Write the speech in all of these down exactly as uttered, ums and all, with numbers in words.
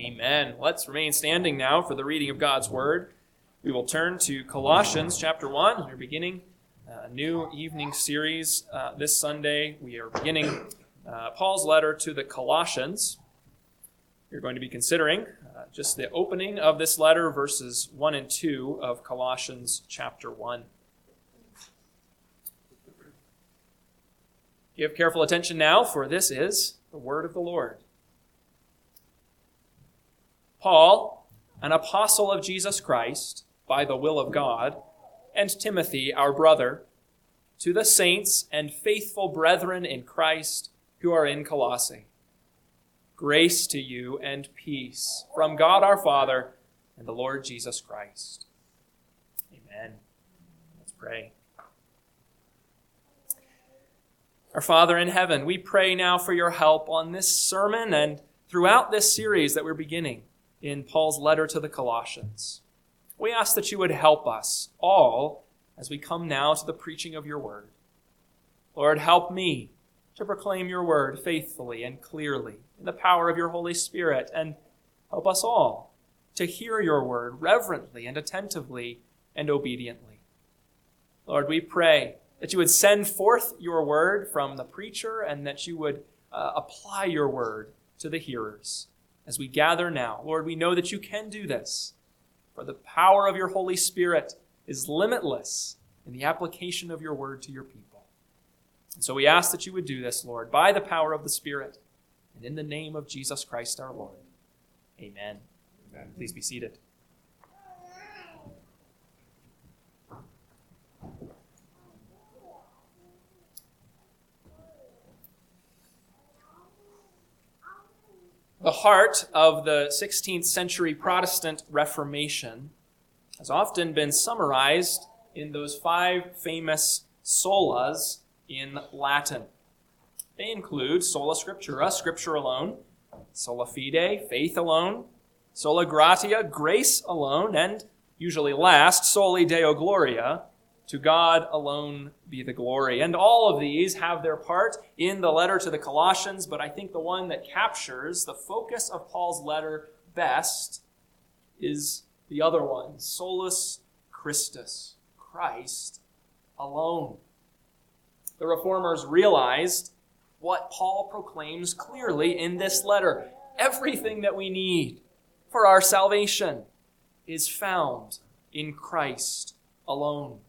Amen. Let's remain standing now for the reading of God's Word. We will turn to Colossians chapter one. We're beginning a new evening series uh, this Sunday. We are beginning uh, Paul's letter to the Colossians. We're going to be considering uh, just the opening of this letter, verses one and two of Colossians chapter one. Give careful attention now, for this is the word of the Lord. Paul, an apostle of Jesus Christ, by the will of God, and Timothy, our brother, to the saints and faithful brethren in Christ who are in Colossae. Grace to you and peace from God our Father and the Lord Jesus Christ. Amen. Let's pray. Our Father in heaven, we pray now for your help on this sermon and throughout this series that we're beginning in Paul's letter to the Colossians. We ask that you would help us all as we come now to the preaching of your word. Lord, help me to proclaim your word faithfully and clearly in the power of your Holy Spirit, and help us all to hear your word reverently and attentively and obediently. Lord, we pray that you would send forth your word from the preacher and that you would uh, apply your word to the hearers. As we gather now, Lord, we know that you can do this, for the power of your Holy Spirit is limitless in the application of your word to your people. And so we ask that you would do this, Lord, by the power of the Spirit, and in the name of Jesus Christ our Lord. Amen. Amen. Please be seated. The heart of the sixteenth century Protestant Reformation has often been summarized in those five famous solas in Latin. They include sola scriptura, scripture alone, sola fide, faith alone, sola gratia, grace alone, and usually last, soli deo gloria, to God alone be the glory. And all of these have their part in the letter to the Colossians, but I think the one that captures the focus of Paul's letter best is the other one, solus Christus, Christ alone. The Reformers realized what Paul proclaims clearly in this letter. Everything that we need for our salvation is found in Christ alone.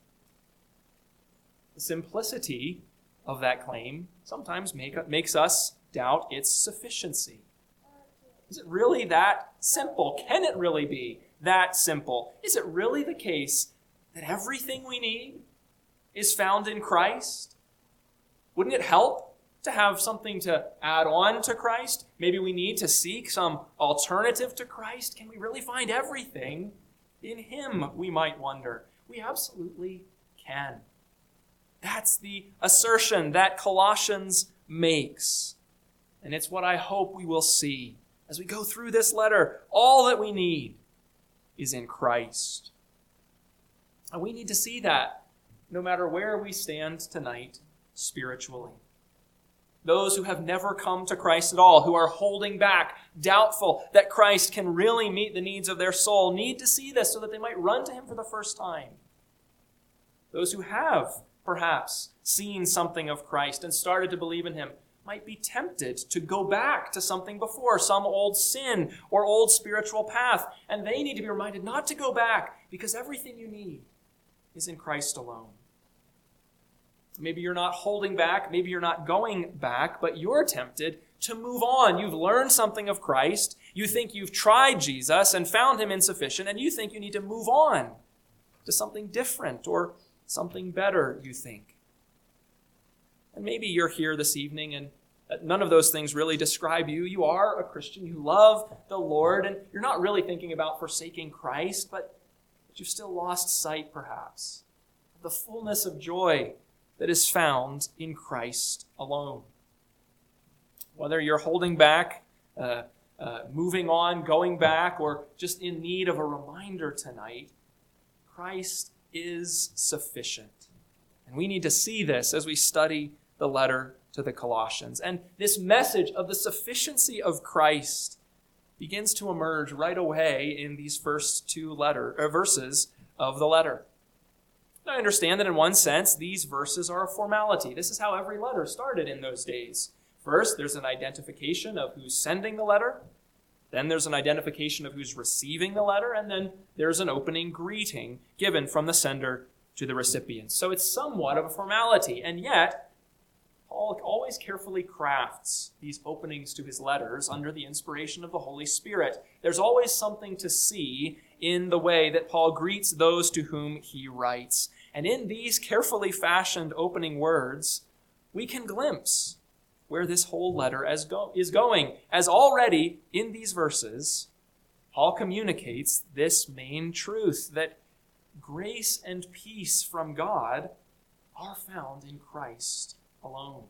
The simplicity of that claim sometimes make, makes us doubt its sufficiency. Is it really that simple? Can it really be that simple? Is it really the case that everything we need is found in Christ? Wouldn't it help to have something to add on to Christ? Maybe we need to seek some alternative to Christ. Can we really find everything in him, we might wonder? We absolutely can. That's the assertion that Colossians makes. And it's what I hope we will see as we go through this letter. All that we need is in Christ. And we need to see that no matter where we stand tonight spiritually. Those who have never come to Christ at all, who are holding back, doubtful that Christ can really meet the needs of their soul, need to see this so that they might run to him for the first time. Those who have perhaps seen something of Christ and started to believe in him might be tempted to go back to something before, some old sin or old spiritual path. And they need to be reminded not to go back, because everything you need is in Christ alone. Maybe you're not holding back, maybe you're not going back, but you're tempted to move on. You've learned something of Christ. You think you've tried Jesus and found him insufficient, and you think you need to move on to something different or something better, you think. And maybe you're here this evening and none of those things really describe you. You are a Christian. You love the Lord, and you're not really thinking about forsaking Christ, but you've still lost sight, perhaps, of the fullness of joy that is found in Christ alone. Whether you're holding back, uh, uh, moving on, going back, or just in need of a reminder tonight, Christ is sufficient. And we need to see this as we study the letter to the Colossians. And this message of the sufficiency of Christ begins to emerge right away in these first two letter, or verses of the letter. I understand that in one sense, these verses are a formality. This is how every letter started in those days. First, there's an identification of who's sending the letter. Then there's an identification of who's receiving the letter. And then there's an opening greeting given from the sender to the recipient. So it's somewhat of a formality. And yet, Paul always carefully crafts these openings to his letters under the inspiration of the Holy Spirit. There's always something to see in the way that Paul greets those to whom he writes. And in these carefully fashioned opening words, we can glimpse where this whole letter is going. As already in these verses, Paul communicates this main truth, that grace and peace from God are found in Christ alone.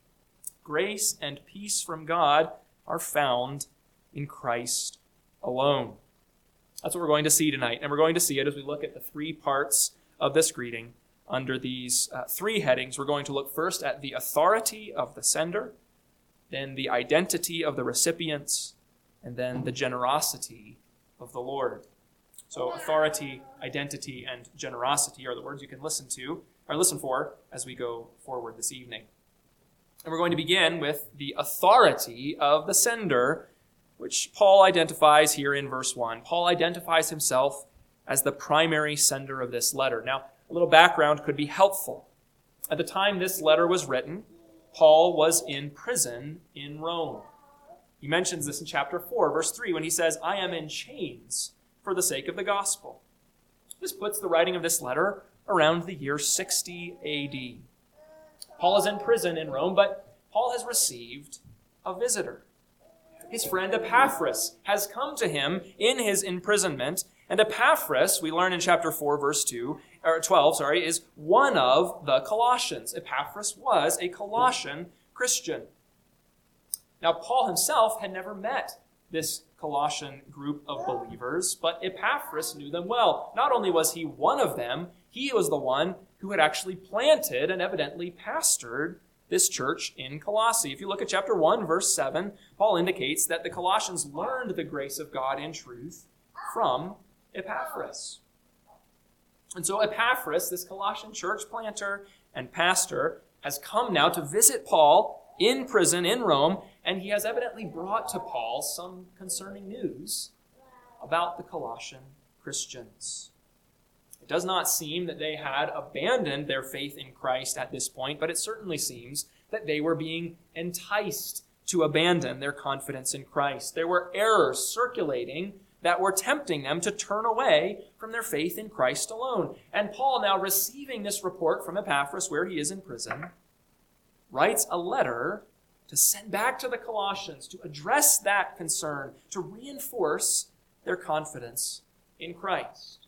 Grace and peace from God are found in Christ alone. That's what we're going to see tonight, and we're going to see it as we look at the three parts of this greeting under these uh, three headings. We're going to look first at the authority of the sender, then the identity of the recipients, and then the generosity of the Lord. So authority, identity, and generosity are the words you can listen to, or listen for, as we go forward this evening. And we're going to begin with the authority of the sender, which Paul identifies here in verse one. Paul identifies himself as the primary sender of this letter. Now, a little background could be helpful. At the time this letter was written, Paul was in prison in Rome. He mentions this in chapter four, verse three, when he says, "I am in chains for the sake of the gospel." This puts the writing of this letter around the year sixty A D. Paul is in prison in Rome, but Paul has received a visitor. His friend Epaphras has come to him in his imprisonment, and Epaphras, we learn in chapter four, verse two, or twelve, sorry, is one of the Colossians. Epaphras was a Colossian Christian. Now, Paul himself had never met this Colossian group of believers, but Epaphras knew them well. Not only was he one of them, he was the one who had actually planted and evidently pastored this church in Colossae. If you look at chapter one, verse seven, Paul indicates that the Colossians learned the grace of God in truth from Epaphras. And so Epaphras, this Colossian church planter and pastor, has come now to visit Paul in prison in Rome, and he has evidently brought to Paul some concerning news about the Colossian Christians. It does not seem that they had abandoned their faith in Christ at this point, but it certainly seems that they were being enticed to abandon their confidence in Christ. There were errors circulating that were tempting them to turn away from their faith in Christ alone. And Paul, now receiving this report from Epaphras, where he is in prison, writes a letter to send back to the Colossians to address that concern, to reinforce their confidence in Christ.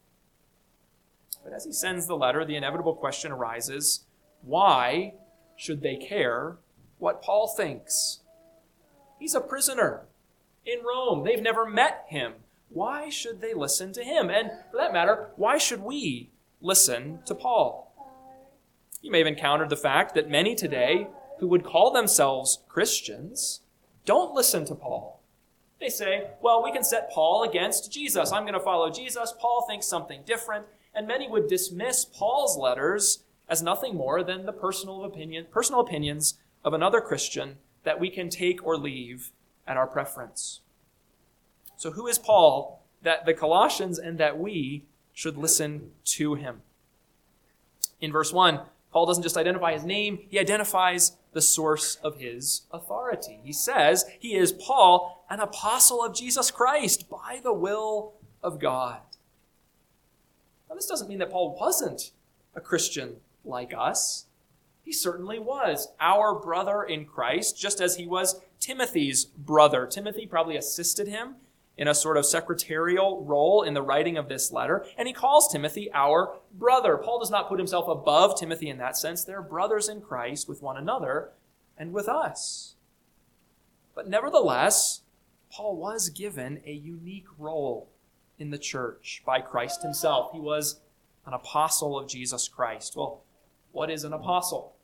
But as he sends the letter, the inevitable question arises, why should they care what Paul thinks? He's a prisoner in Rome. They've never met him. Why should they listen to him? And for that matter, why should we listen to Paul? You may have encountered the fact that many today who would call themselves Christians don't listen to Paul. They say, well, we can set Paul against Jesus. I'm going to follow Jesus. Paul thinks something different. And many would dismiss Paul's letters as nothing more than the personal opinion, personal opinions of another Christian that we can take or leave at our preference. So who is Paul that the Colossians and that we should listen to him? In verse one, Paul doesn't just identify his name, he identifies the source of his authority. He says he is Paul, an apostle of Jesus Christ by the will of God. Now, this doesn't mean that Paul wasn't a Christian like us. He certainly was our brother in Christ, just as he was Timothy's brother. Timothy probably assisted him in a sort of secretarial role in the writing of this letter, and he calls Timothy our brother. Paul does not put himself above Timothy in that sense. They're brothers in Christ with one another and with us. But nevertheless, Paul was given a unique role in the church by Christ himself. He was an apostle of Jesus Christ. Well, what is an apostle?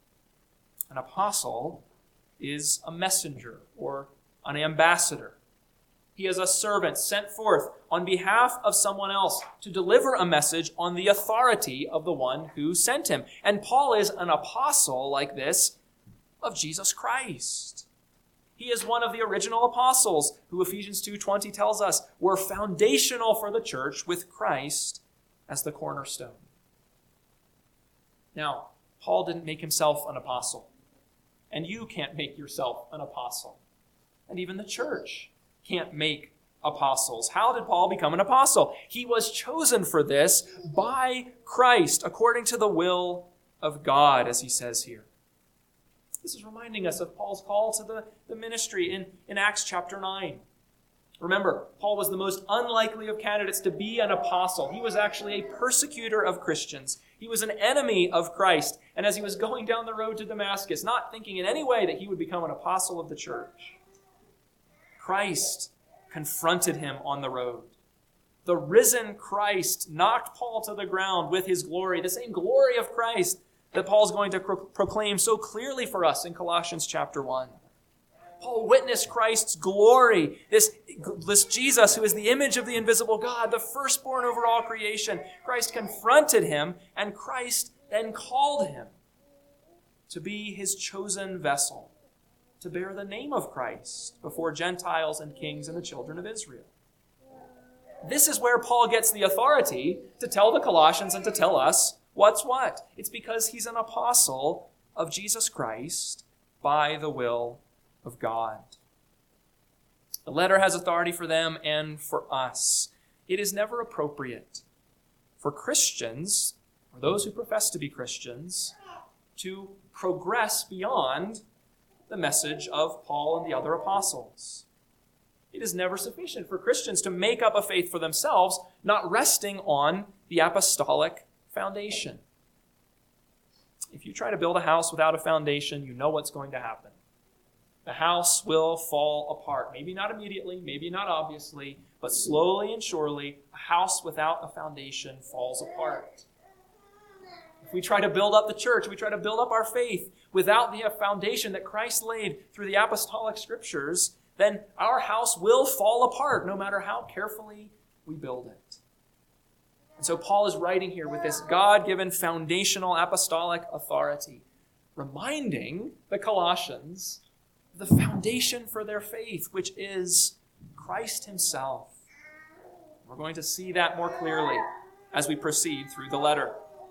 An apostle is a messenger or an ambassador. He is a servant sent forth on behalf of someone else to deliver a message on the authority of the one who sent him. And Paul is an apostle like this of Jesus Christ. He is one of the original apostles who Ephesians two twenty tells us were foundational for the church with Christ as the cornerstone. Now, Paul didn't make himself an apostle, and you can't make yourself an apostle, and even the church can't make apostles. How did Paul become an apostle? He was chosen for this by Christ, according to the will of God, as he says here. This is reminding us of Paul's call to the, the ministry in, in Acts chapter nine. Remember, Paul was the most unlikely of candidates to be an apostle. He was actually a persecutor of Christians. He was an enemy of Christ. And as he was going down the road to Damascus, not thinking in any way that he would become an apostle of the church, Christ confronted him on the road. The risen Christ knocked Paul to the ground with his glory, the same glory of Christ that Paul's going to pro- proclaim so clearly for us in Colossians chapter one. Paul witnessed Christ's glory, this, this Jesus who is the image of the invisible God, the firstborn over all creation. Christ confronted him, and Christ then called him to be his chosen vessel, to bear the name of Christ before Gentiles and kings and the children of Israel. This is where Paul gets the authority to tell the Colossians and to tell us what's what. It's because he's an apostle of Jesus Christ by the will of God. The letter has authority for them and for us. It is never appropriate for Christians, or those who profess to be Christians, to progress beyond the message of Paul and the other apostles. It is never sufficient for Christians to make up a faith for themselves, not resting on the apostolic foundation. If you try to build a house without a foundation, you know what's going to happen. The house will fall apart. Maybe not immediately, maybe not obviously, but slowly and surely, a house without a foundation falls apart. If we try to build up the church, we try to build up our faith without the foundation that Christ laid through the apostolic scriptures, then our house will fall apart no matter how carefully we build it. And so Paul is writing here with this God-given foundational apostolic authority, reminding the Colossians the foundation for their faith, which is Christ himself. We're going to see that more clearly as we proceed through the letter.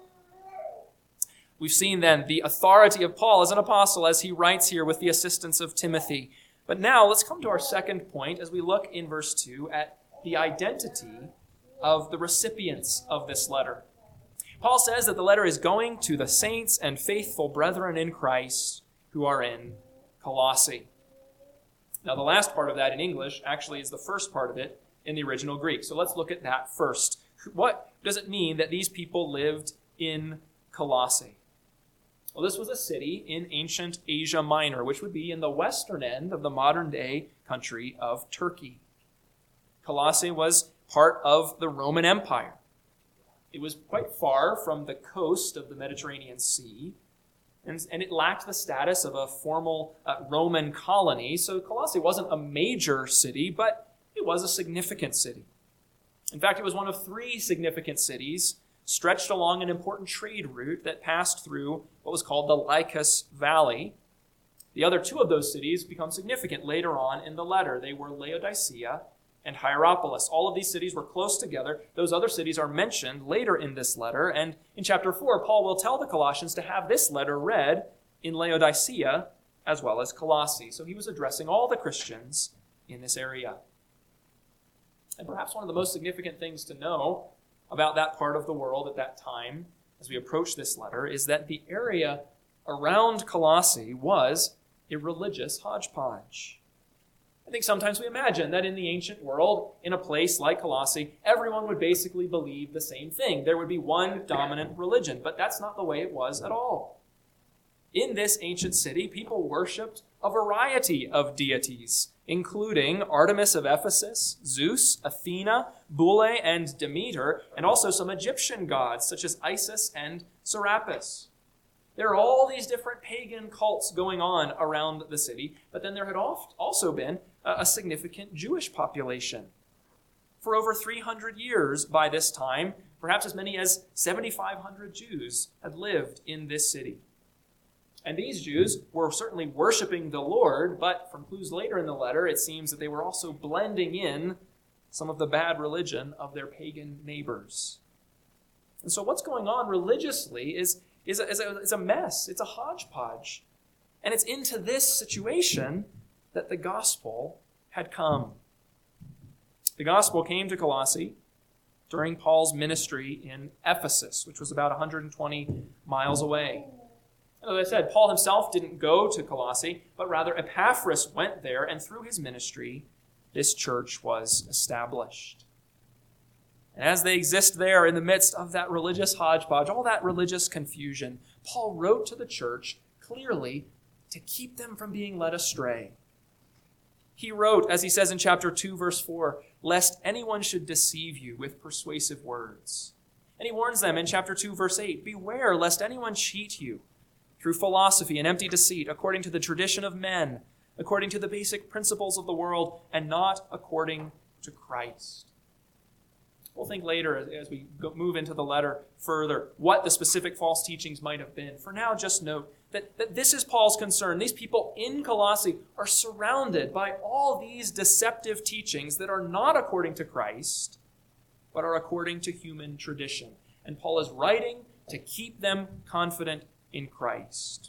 We've seen then the authority of Paul as an apostle as he writes here with the assistance of Timothy. But now let's come to our second point as we look in verse two at the identity of the recipients of this letter. Paul says that the letter is going to the saints and faithful brethren in Christ who are in Colossae. Now the last part of that in English actually is the first part of it in the original Greek. So let's look at that first. What does it mean that these people lived in Colossae? Well, this was a city in ancient Asia Minor, which would be in the western end of the modern-day country of Turkey. Colossae was part of the Roman Empire. It was quite far from the coast of the Mediterranean Sea, and, and it lacked the status of a formal uh, Roman colony, so Colossae wasn't a major city, but it was a significant city. In fact, it was one of three significant cities stretched along an important trade route that passed through what was called the Lycus Valley. The other two of those cities become significant later on in the letter. They were Laodicea and Hierapolis. All of these cities were close together. Those other cities are mentioned later in this letter. And in chapter four, Paul will tell the Colossians to have this letter read in Laodicea as well as Colossae. So he was addressing all the Christians in this area. And perhaps one of the most significant things to know about that part of the world at that time, as we approach this letter, is that the area around Colossae was a religious hodgepodge. I think sometimes we imagine that in the ancient world, in a place like Colossae, everyone would basically believe the same thing. There would be one dominant religion, but that's not the way it was at all. In this ancient city, people worshipped a variety of deities, including Artemis of Ephesus, Zeus, Athena, Boule, and Demeter, and also some Egyptian gods such as Isis and Serapis. There are all these different pagan cults going on around the city, but then there had also been a significant Jewish population. For over three hundred years by this time, perhaps as many as seven thousand five hundred Jews had lived in this city. And these Jews were certainly worshiping the Lord, but from clues later in the letter, it seems that they were also blending in some of the bad religion of their pagan neighbors. And so what's going on religiously is, is, a, is, a, is a mess. It's a hodgepodge. And it's into this situation that the gospel had come. The gospel came to Colossae during Paul's ministry in Ephesus, which was about one hundred twenty miles away. And as I said, Paul himself didn't go to Colossae, but rather Epaphras went there, and through his ministry, this church was established. And as they exist there in the midst of that religious hodgepodge, all that religious confusion, Paul wrote to the church clearly to keep them from being led astray. He wrote, as he says in chapter two, verse four, lest anyone should deceive you with persuasive words. And he warns them in chapter two, verse eight, beware lest anyone cheat you through philosophy and empty deceit, according to the tradition of men, according to the basic principles of the world, and not according to Christ. We'll think later as we go, move into the letter further what the specific false teachings might have been. For now, just note that, that this is Paul's concern. These people in Colossae are surrounded by all these deceptive teachings that are not according to Christ, but are according to human tradition. And Paul is writing to keep them confident in Christ.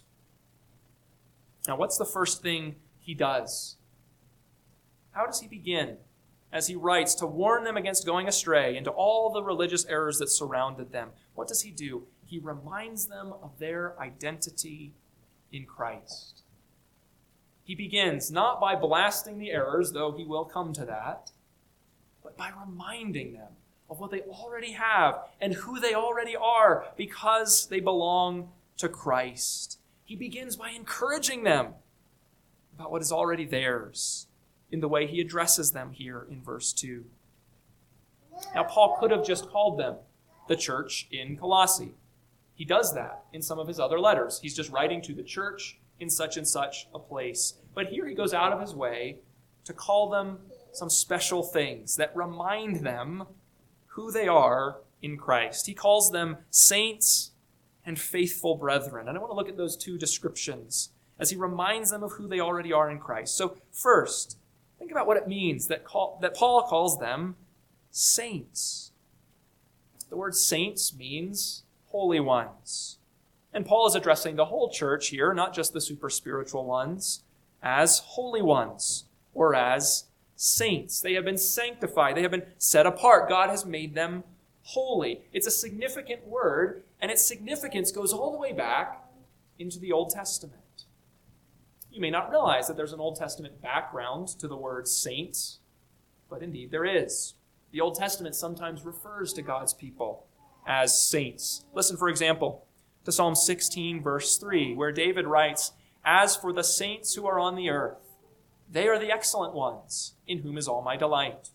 Now, what's the first thing he does? How does he begin? As he writes to warn them against going astray into all the religious errors that surrounded them. What does he do? He reminds them of their identity in Christ. He begins not by blasting the errors, though he will come to that, but by reminding them of what they already have and who they already are because they belong to Christ. He begins by encouraging them about what is already theirs, in the way he addresses them here in verse two. Now, Paul could have just called them the church in Colossae. He does that in some of his other letters. He's just writing to the church in such and such a place. But here he goes out of his way to call them some special things that remind them who they are in Christ. He calls them saints and faithful brethren. And I want to look at those two descriptions as he reminds them of who they already are in Christ. So first, think about what it means that, call, that Paul calls them saints. The word saints means holy ones. And Paul is addressing the whole church here, not just the super spiritual ones, as holy ones or as saints. They have been sanctified. They have been set apart. God has made them holy. It's a significant word, and its significance goes all the way back into the Old Testament. You may not realize that there's an Old Testament background to the word saints, but indeed there is. The Old Testament sometimes refers to God's people as saints. Listen, for example, to Psalm sixteen, verse three, where David writes, "As for the saints who are on the earth, they are the excellent ones, in whom is all my delight."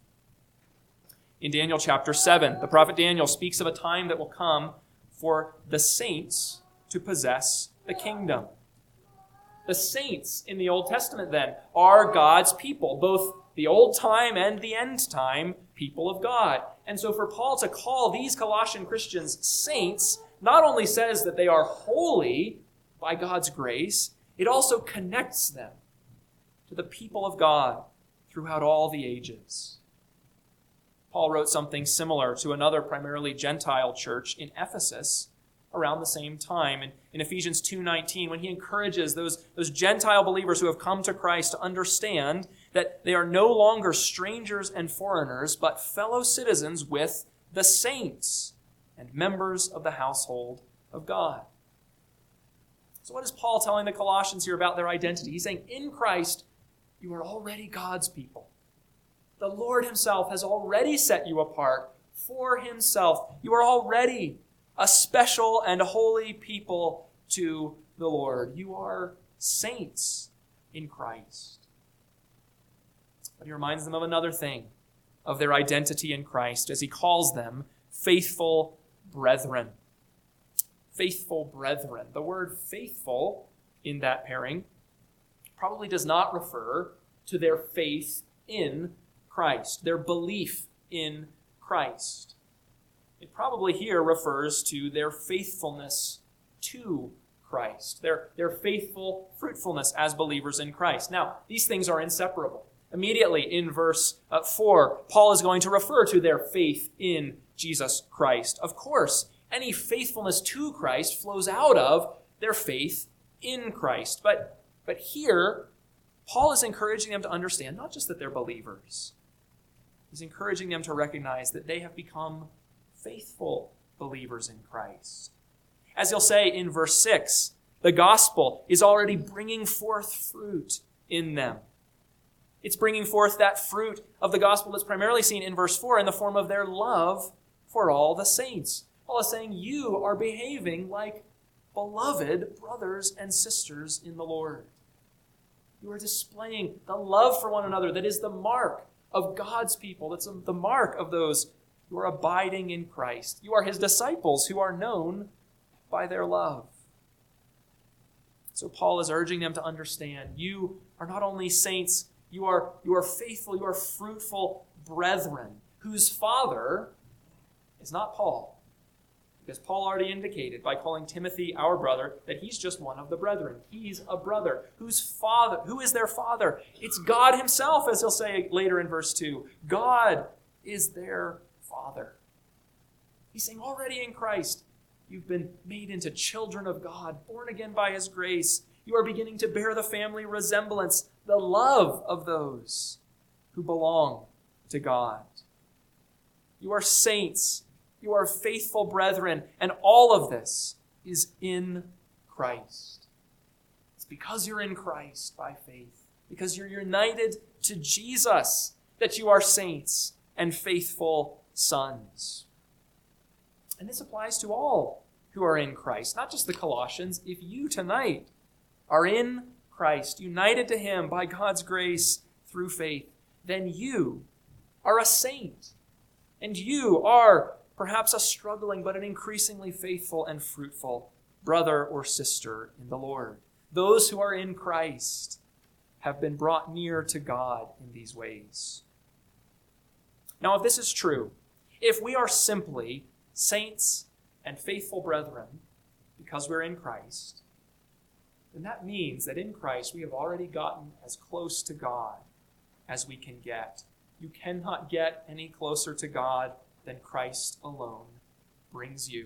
In Daniel chapter seven, the prophet Daniel speaks of a time that will come for the saints to possess the kingdom. The saints in the Old Testament, then, are God's people, both the old time and the end time people of God. And so for Paul to call these Colossian Christians saints not only says that they are holy by God's grace, it also connects them to the people of God throughout all the ages. Paul wrote something similar to another primarily Gentile church in Ephesus around the same time. In, in Ephesians two nineteen, when he encourages those, those Gentile believers who have come to Christ to understand that they are no longer strangers and foreigners, but fellow citizens with the saints and members of the household of God. So what is Paul telling the Colossians here about their identity? He's saying, in Christ, you are already God's people. The Lord himself has already set you apart for himself. You are already a special and holy people to the Lord. You are saints in Christ. But he reminds them of another thing, of their identity in Christ, as he calls them faithful brethren. Faithful brethren. The word faithful in that pairing probably does not refer to their faith in Christ, their belief in Christ. It probably here refers to their faithfulness to Christ, their, their faithful fruitfulness as believers in Christ. Now, these things are inseparable. Immediately in verse uh, four, Paul is going to refer to their faith in Jesus Christ. Of course, any faithfulness to Christ flows out of their faith in Christ. But, but here, Paul is encouraging them to understand not just that they're believers. He's encouraging them to recognize that they have become faithful believers in Christ. As he'll say in verse six, the gospel is already bringing forth fruit in them. It's bringing forth that fruit of the gospel that's primarily seen in verse four in the form of their love for all the saints. Paul is saying you are behaving like beloved brothers and sisters in the Lord. You are displaying the love for one another that is the mark of God's people. That's the mark of those who are abiding in Christ. You are his disciples who are known by their love. So Paul is urging them to understand you are not only saints, you are, you are faithful, you are fruitful brethren, whose father is not Paul. Because Paul already indicated by calling Timothy our brother that he's just one of the brethren. He's a brother. Whose father? Who is their father? It's God himself, as he'll say later in verse two. God is their father. He's saying already in Christ, you've been made into children of God, born again by his grace. You are beginning to bear the family resemblance, the love of those who belong to God. You are saints. You are faithful brethren. And all of this is in Christ. It's because you're in Christ by faith, because you're united to Jesus, that you are saints and faithful sons. And this applies to all who are in Christ, not just the Colossians. If you tonight are in Christ, united to him by God's grace through faith, then you are a saint. And you are perhaps a struggling but an increasingly faithful and fruitful brother or sister in the Lord. Those who are in Christ have been brought near to God in these ways. Now, if this is true, if we are simply saints and faithful brethren because we're in Christ, then that means that in Christ we have already gotten as close to God as we can get. You cannot get any closer to God than Christ alone brings you.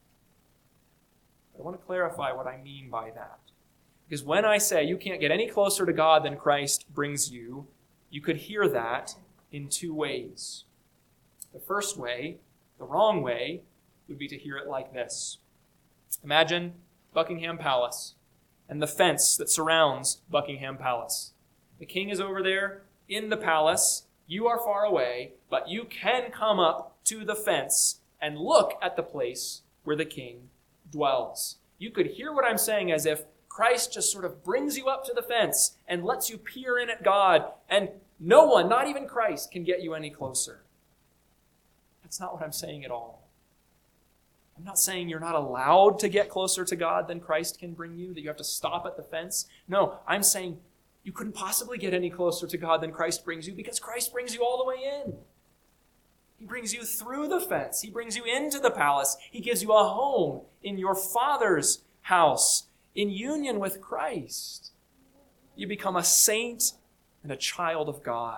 But I want to clarify what I mean by that. Because when I say you can't get any closer to God than Christ brings you, you could hear that in two ways. The first way, the wrong way, would be to hear it like this. Imagine Buckingham Palace and the fence that surrounds Buckingham Palace. The king is over there in the palace. You are far away, but you can come up to the fence and look at the place where the king dwells. You could hear what I'm saying as if Christ just sort of brings you up to the fence and lets you peer in at God, and no one, not even Christ, can get you any closer. That's not what I'm saying at all. I'm not saying you're not allowed to get closer to God than Christ can bring you, that you have to stop at the fence. No, I'm saying you couldn't possibly get any closer to God than Christ brings you because Christ brings you all the way in. He brings you through the fence. He brings you into the palace. He gives you a home in your Father's house in union with Christ. You become a saint and a child of God.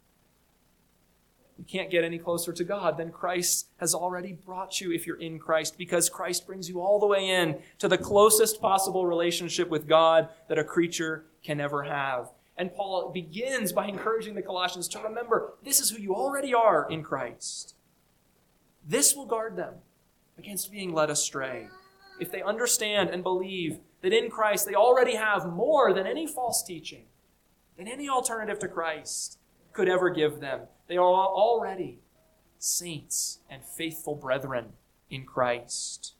You can't get any closer to God than Christ has already brought you if you're in Christ, because Christ brings you all the way in to the closest possible relationship with God that a creature can ever have. And Paul begins by encouraging the Colossians to remember this is who you already are in Christ. This will guard them against being led astray. If they understand and believe that in Christ they already have more than any false teaching, than any alternative to Christ could ever give them. They are already saints and faithful brethren in Christ.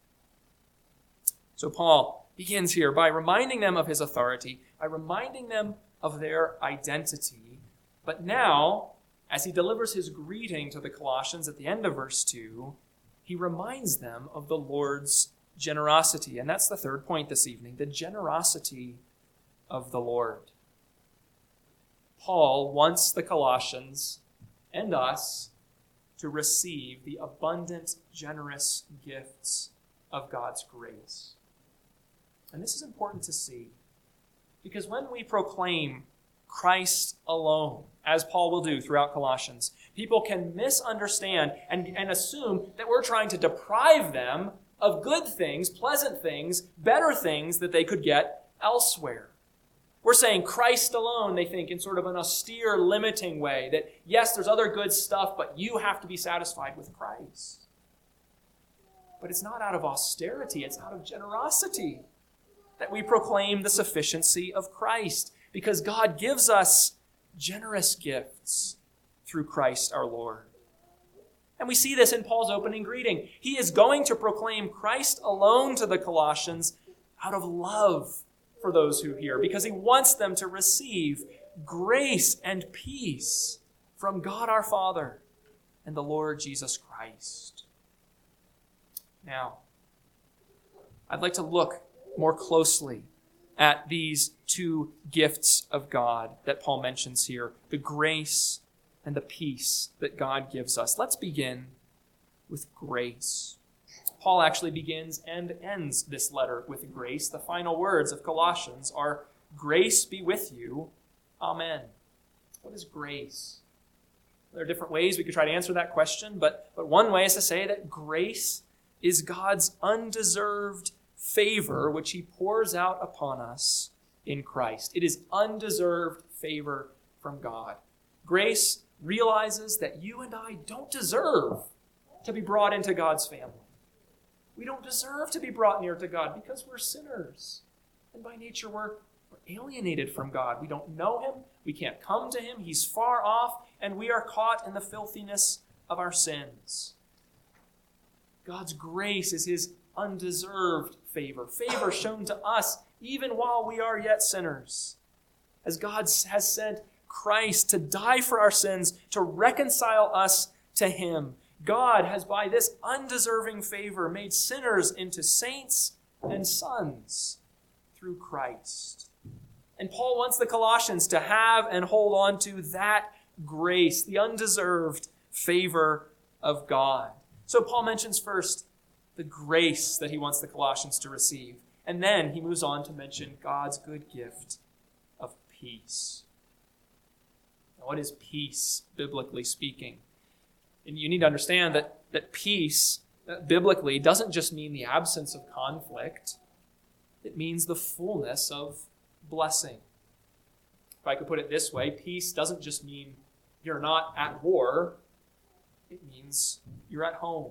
So Paul begins here by reminding them of his authority, by reminding them of their identity. But now, as he delivers his greeting to the Colossians at the end of verse two, he reminds them of the Lord's generosity. And that's the third point this evening, the generosity of the Lord. Paul wants the Colossians and us to receive the abundant, generous gifts of God's grace. And this is important to see, because when we proclaim Christ alone, as Paul will do throughout Colossians, people can misunderstand and, and assume that we're trying to deprive them of good things, pleasant things, better things that they could get elsewhere. We're saying Christ alone, they think, in sort of an austere, limiting way, that yes, there's other good stuff, but you have to be satisfied with Christ. But it's not out of austerity, it's out of generosity that we proclaim the sufficiency of Christ, because God gives us generous gifts through Christ our Lord. And we see this in Paul's opening greeting. He is going to proclaim Christ alone to the Colossians out of love for those who hear, because he wants them to receive grace and peace from God our Father and the Lord Jesus Christ. Now, I'd like to look more closely at these two gifts of God that Paul mentions here, the grace and the peace that God gives us. Let's begin with grace. Paul actually begins and ends this letter with grace. The final words of Colossians are, "Grace be with you. Amen." What is grace? There are different ways we could try to answer that question, but, but one way is to say that grace is God's undeserved favor which he pours out upon us in Christ. It is undeserved favor from God. Grace realizes that you and I don't deserve to be brought into God's family. We don't deserve to be brought near to God because we're sinners. And by nature, we're, we're alienated from God. We don't know him. We can't come to him. He's far off, and we are caught in the filthiness of our sins. God's grace is his undeserved favor, favor shown to us even while we are yet sinners. As God has sent Christ to die for our sins, to reconcile us to him, God has, by this undeserving favor, made sinners into saints and sons through Christ. And Paul wants the Colossians to have and hold on to that grace, the undeserved favor of God. So Paul mentions first the grace that he wants the Colossians to receive. And then he moves on to mention God's good gift of peace. Now, what is peace, biblically speaking? And you need to understand that, that peace, uh, biblically, doesn't just mean the absence of conflict. It means the fullness of blessing. If I could put it this way, peace doesn't just mean you're not at war. It means you're at home.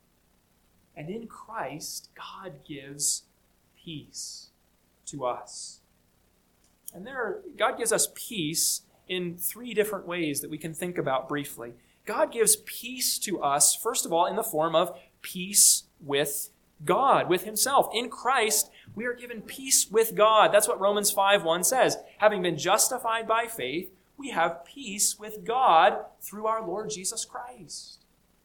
And in Christ, God gives peace to us. And there, are, God gives us peace in three different ways that we can think about briefly. God gives peace to us, first of all, in the form of peace with God, with himself. In Christ, we are given peace with God. That's what Romans five one says. Having been justified by faith, we have peace with God through our Lord Jesus Christ.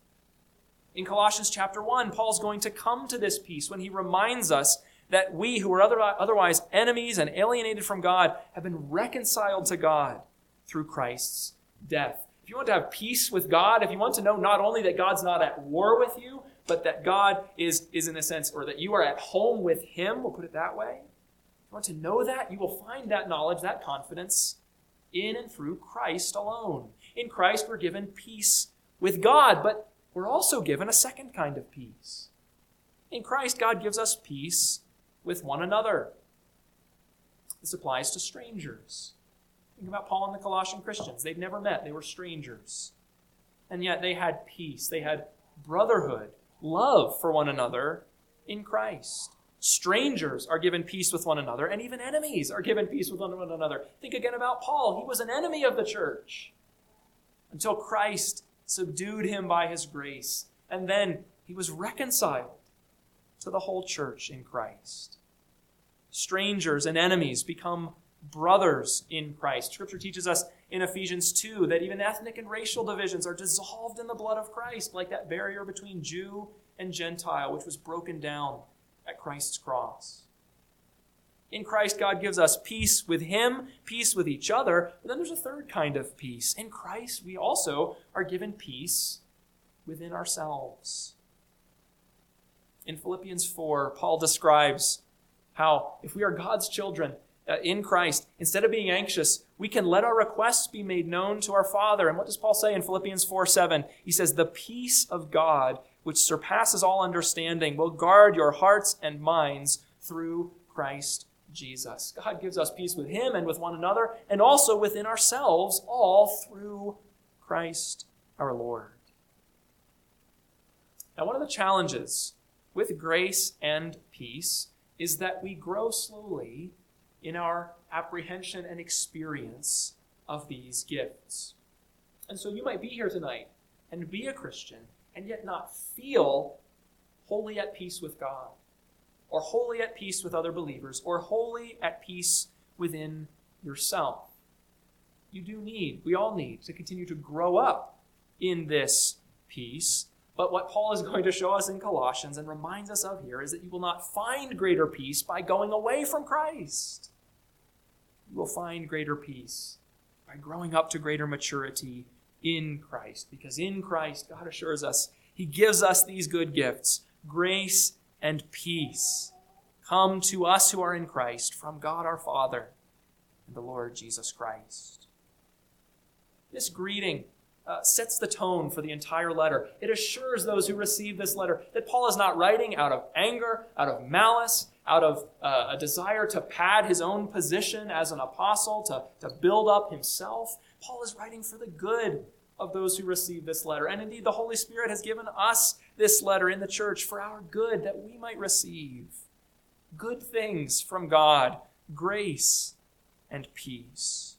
In Colossians chapter one, Paul's going to come to this peace when he reminds us that we who are otherwise enemies and alienated from God have been reconciled to God through Christ's death. If you want to have peace with God, if you want to know not only that God's not at war with you, but that God is, is in a sense, or that you are at home with him, we'll put it that way. If you want to know that, you will find that knowledge, that confidence in and through Christ alone. In Christ, we're given peace with God, but we're also given a second kind of peace. In Christ, God gives us peace with one another. This applies to strangers. Think about Paul and the Colossian Christians. They'd never met. They were strangers. And yet they had peace. They had brotherhood, love for one another in Christ. Strangers are given peace with one another, and even enemies are given peace with one another. Think again about Paul. He was an enemy of the church until Christ subdued him by his grace. And then he was reconciled to the whole church in Christ. Strangers and enemies become brothers in Christ. Scripture teaches us in Ephesians two that even ethnic and racial divisions are dissolved in the blood of Christ, like that barrier between Jew and Gentile, which was broken down at Christ's cross. In Christ, God gives us peace with him, peace with each other. But then there's a third kind of peace. In Christ, we also are given peace within ourselves. In Philippians four, Paul describes how if we are God's children uh, in Christ, instead of being anxious, we can let our requests be made known to our Father. And what does Paul say in Philippians four seven? He says, the peace of God, which surpasses all understanding, will guard your hearts and minds through Christ Jesus. God gives us peace with him and with one another, and also within ourselves, all through Christ our Lord. Now, one of the challenges with grace and peace is that we grow slowly in our apprehension and experience of these gifts. And so you might be here tonight and be a Christian and yet not feel wholly at peace with God, or wholly at peace with other believers, or wholly at peace within yourself. You do need, we all need, to continue to grow up in this peace. But what Paul is going to show us in Colossians and reminds us of here is that you will not find greater peace by going away from Christ. You will find greater peace by growing up to greater maturity in Christ. Because in Christ, God assures us, he gives us these good gifts, grace and peace. Come to us who are in Christ from God our Father and the Lord Jesus Christ. This greeting uh, sets the tone for the entire letter. It assures those who receive this letter that Paul is not writing out of anger, out of malice, out of uh, a desire to pad his own position as an apostle, to, to build up himself. Paul is writing for the good of those who receive this letter. And indeed, the Holy Spirit has given us this letter in the church for our good, that we might receive good things from God, grace and peace.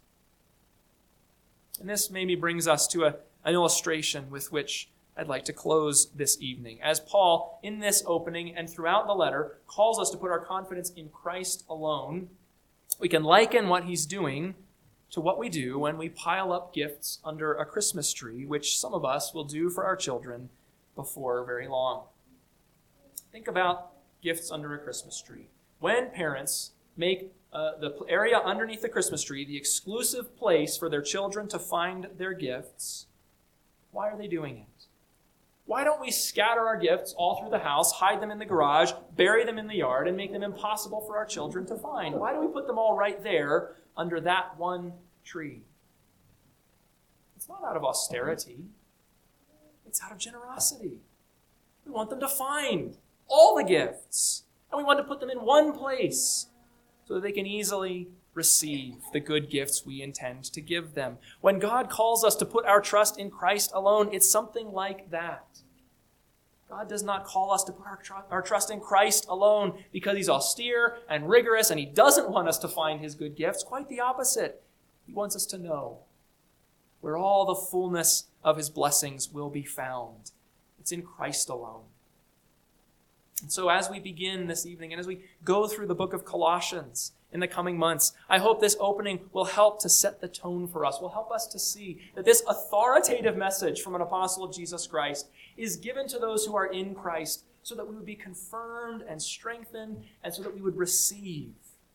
And this maybe brings us to a, an illustration with which I'd like to close this evening. As Paul, in this opening and throughout the letter, calls us to put our confidence in Christ alone, we can liken what he's doing to what we do when we pile up gifts under a Christmas tree, which some of us will do for our children before very long. Think about gifts under a Christmas tree. When parents make uh, the area underneath the Christmas tree the exclusive place for their children to find their gifts, why are they doing it? Why don't we scatter our gifts all through the house, hide them in the garage, bury them in the yard, and make them impossible for our children to find? Why do we put them all right there under that one tree? It's not out of austerity. It's out of generosity. We want them to find all the gifts, and we want to put them in one place so that they can easily receive the good gifts we intend to give them. When God calls us to put our trust in Christ alone, it's something like that. God does not call us to put our, tr- our trust in Christ alone because he's austere and rigorous and he doesn't want us to find his good gifts. Quite the opposite. He wants us to know where all the fullness of his blessings will be found. It's in Christ alone. And so as we begin this evening and as we go through the book of Colossians in the coming months, I hope this opening will help to set the tone for us, will help us to see that this authoritative message from an apostle of Jesus Christ is given to those who are in Christ so that we would be confirmed and strengthened and so that we would receive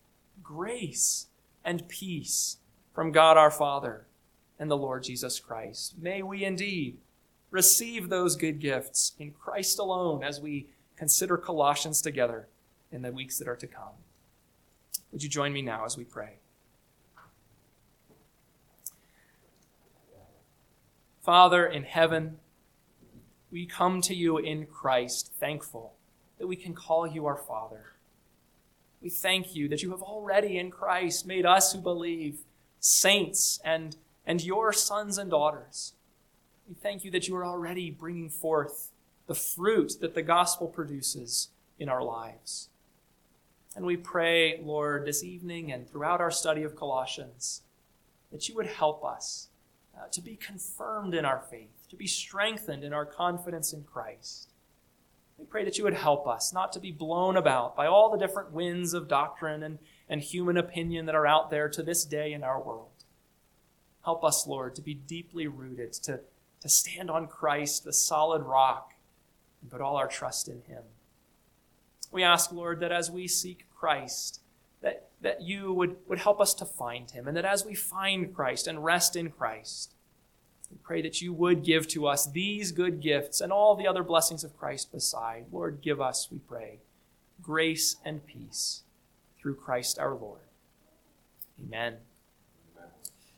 grace and peace from God our Father and the Lord Jesus Christ. May we indeed receive those good gifts in Christ alone as we consider Colossians together in the weeks that are to come. Would you join me now as we pray? Father in heaven, we come to you in Christ, thankful that we can call you our Father. We thank you that you have already in Christ made us who believe saints and, and your sons and daughters. We thank you that you are already bringing forth the fruit that the gospel produces in our lives. And we pray, Lord, this evening and throughout our study of Colossians, that you would help us uh, to be confirmed in our faith, to be strengthened in our confidence in Christ. We pray that you would help us not to be blown about by all the different winds of doctrine and, and human opinion that are out there to this day in our world. Help us, Lord, to be deeply rooted, to, to stand on Christ, the solid rock, and put all our trust in him. We ask, Lord, that as we seek Christ, that, that you would, would help us to find him, and that as we find Christ and rest in Christ, we pray that you would give to us these good gifts and all the other blessings of Christ beside. Lord, give us, we pray, grace and peace through Christ our Lord. Amen.